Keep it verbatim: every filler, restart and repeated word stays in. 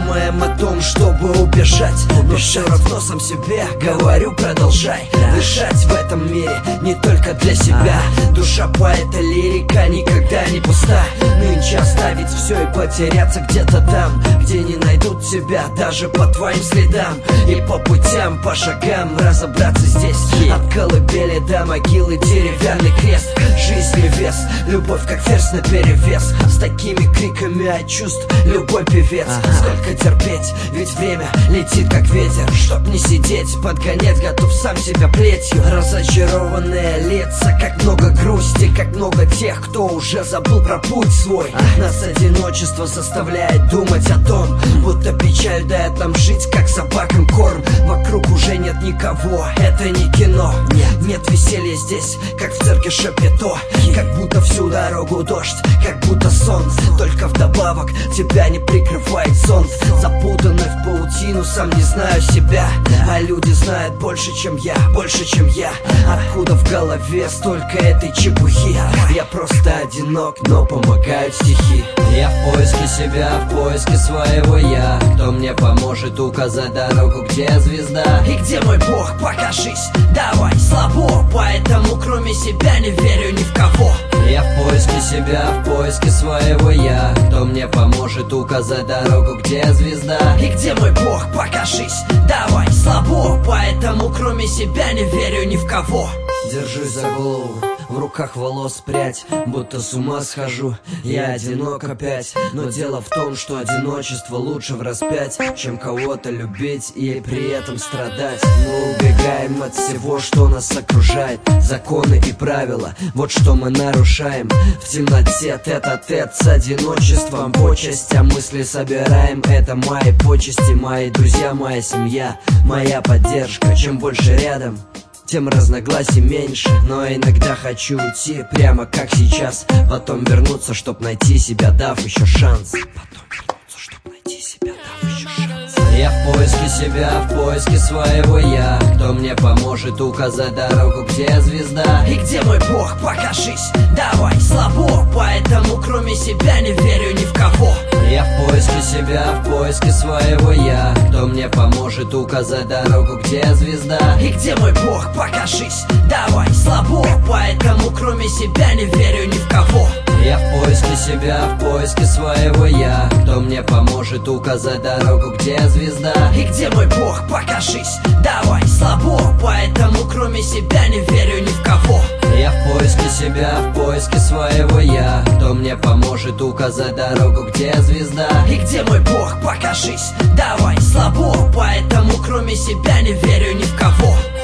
думаем о том, чтобы убежать, но все равно сам себе говорю: продолжай дышать в этом мире не только для себя. Душа поэта лирика никогда не пуста. Нынче оставить все и потеряться где-то там, где не найдут тебя даже по твоим следам. И по путям, по шагам разобраться здесь. От колыбели до могилы деревянный крест. Жизни вес, любовь как ферзь наперевес. С такими криками от чувств любой певец. Сколько терпеть, ведь время летит как ветер. Чтоб не сидеть, подгонять готов сам себя плетью. Разочарованные лица, как много грусти, как много тех, кто уже забыл про путь свой. Нас одиночество заставляет думать о том, будто печаль дает нам жить, как собакам корм. Вокруг уже нет никого, это не кино. Нет, нет веселья здесь, как в цирке Шапито. Как будто всю дорогу дождь, как будто сон. Только вдобавок тебя не прикрывает сон. Запутанный в паутину, сам не знаю себя. А люди знают больше, чем я, больше, чем я. Откуда в голове столько этой чепухи? Я просто одинок, но помогают стихи. Я в поиске себя, в поиске своего я. Кто мне поможет указать дорогу, где звезда? И где мой Бог, покажись, давай, слабо. Поэтому кроме себя не верю ни в кого. Я в поиске себя, в поиске своего я. Кто мне поможет указать дорогу, где звезда? И где мой Бог, покажись, давай, слабо. Поэтому кроме себя не верю ни в кого. Держусь за голову, в руках волос прядь, будто с ума схожу, я одинок опять. Но дело в том, что одиночество лучше враспять, чем кого-то любить и при этом страдать. Мы убегаем от всего, что нас окружает. Законы и правила, вот что мы нарушаем. В темноте тет-а-тет с одиночеством. По частям мысли собираем, это мои почести. Мои друзья, моя семья, моя поддержка. Чем больше рядом, тем разногласий меньше. Но иногда хочу уйти, прямо как сейчас. Потом вернуться, чтоб найти себя, дав еще шанс. Потом вернуться, чтоб найти себя, дав еще шанс. Я в поиске себя, в поиске своего я. Кто мне поможет указать дорогу, где звезда? И где мой Бог, покажись, давай, слабо. Поэтому кроме себя не верю ни в кого. Я в поиске себя, в поиске своего я. Кто мне поможет указать дорогу, где звезда? И где мой Бог, покажись, давай, слабо. Поэтому кроме себя не верю ни в кого. Я в поиске себя, в поиске своего я. Кто мне поможет указать дорогу, где звезда? И где мой Бог, покажись, давай, слабо. Поэтому кроме себя не верю ни в кого. Я в поиске себя, в поиске своего я. Кто мне поможет указать дорогу, где звезда? И где мой Бог, покажись, давай, слабо. Поэтому кроме себя не верю ни в кого.